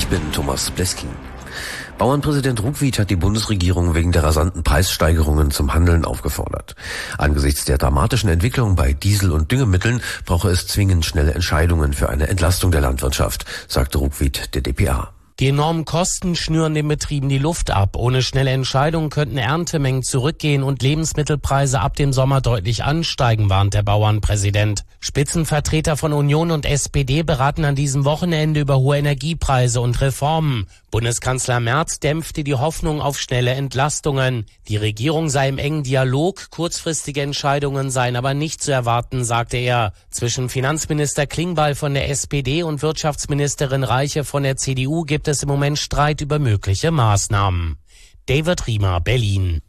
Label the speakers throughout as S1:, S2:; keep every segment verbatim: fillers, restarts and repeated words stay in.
S1: Ich bin Thomas Bleskin. Bauernpräsident Ruckwied hat die Bundesregierung wegen der rasanten Preissteigerungen zum Handeln aufgefordert. Angesichts der dramatischen Entwicklung bei Diesel- und Düngemitteln brauche es zwingend schnelle Entscheidungen für eine Entlastung der Landwirtschaft, sagte Ruckwied der D P A.
S2: Die enormen Kosten schnüren den Betrieben die Luft ab. Ohne schnelle Entscheidungen könnten Erntemengen zurückgehen und Lebensmittelpreise ab dem Sommer deutlich ansteigen, warnt der Bauernpräsident. Spitzenvertreter von Union und S P D beraten an diesem Wochenende über hohe Energiepreise und Reformen. Bundeskanzler Merz dämpfte die Hoffnung auf schnelle Entlastungen. Die Regierung sei im engen Dialog, kurzfristige Entscheidungen seien aber nicht zu erwarten, sagte er. Zwischen Finanzminister Klingbeil von der S P D und Wirtschaftsministerin Reiche von der C D U gibt es im Moment Streit über mögliche Maßnahmen. David Riemer, Berlin.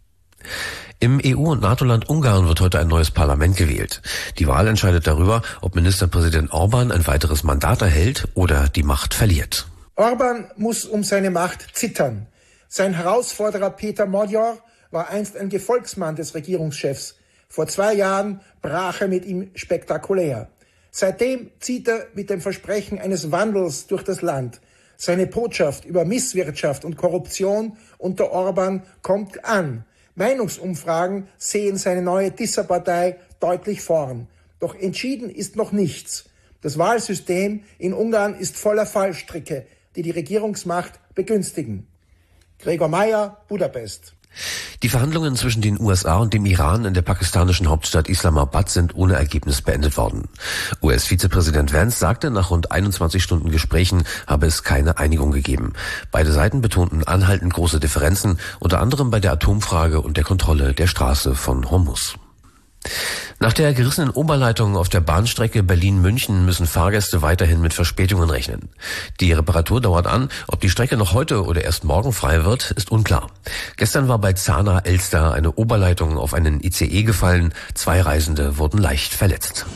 S1: Im E U- und NATO-Land Ungarn wird heute ein neues Parlament gewählt. Die Wahl entscheidet darüber, ob Ministerpräsident Orbán ein weiteres Mandat erhält oder die Macht verliert.
S3: Orbán muss um seine Macht zittern. Sein Herausforderer Peter Magyar war einst ein Gefolgsmann des Regierungschefs. Vor zwei Jahren brach er mit ihm spektakulär. Seitdem zieht er mit dem Versprechen eines Wandels durch das Land. Seine Botschaft über Misswirtschaft und Korruption unter Orbán kommt an. Meinungsumfragen sehen seine neue Tisza-Partei deutlich vorn. Doch entschieden ist noch nichts. Das Wahlsystem in Ungarn ist voller Fallstricke, die die Regierungsmacht begünstigen. Gregor Meyer, Budapest.
S1: Die Verhandlungen zwischen den U S A und dem Iran in der pakistanischen Hauptstadt Islamabad sind ohne Ergebnis beendet worden. U S-Vizepräsident Vance sagte, nach rund einundzwanzig Stunden Gesprächen habe es keine Einigung gegeben. Beide Seiten betonten anhaltend große Differenzen, unter anderem bei der Atomfrage und der Kontrolle der Straße von Hormuz. Nach der gerissenen Oberleitung auf der Bahnstrecke Berlin-München müssen Fahrgäste weiterhin mit Verspätungen rechnen. Die Reparatur dauert an. Ob die Strecke noch heute oder erst morgen frei wird, ist unklar. Gestern war bei Zahna-Elster eine Oberleitung auf einen I C E gefallen. Zwei Reisende wurden leicht verletzt.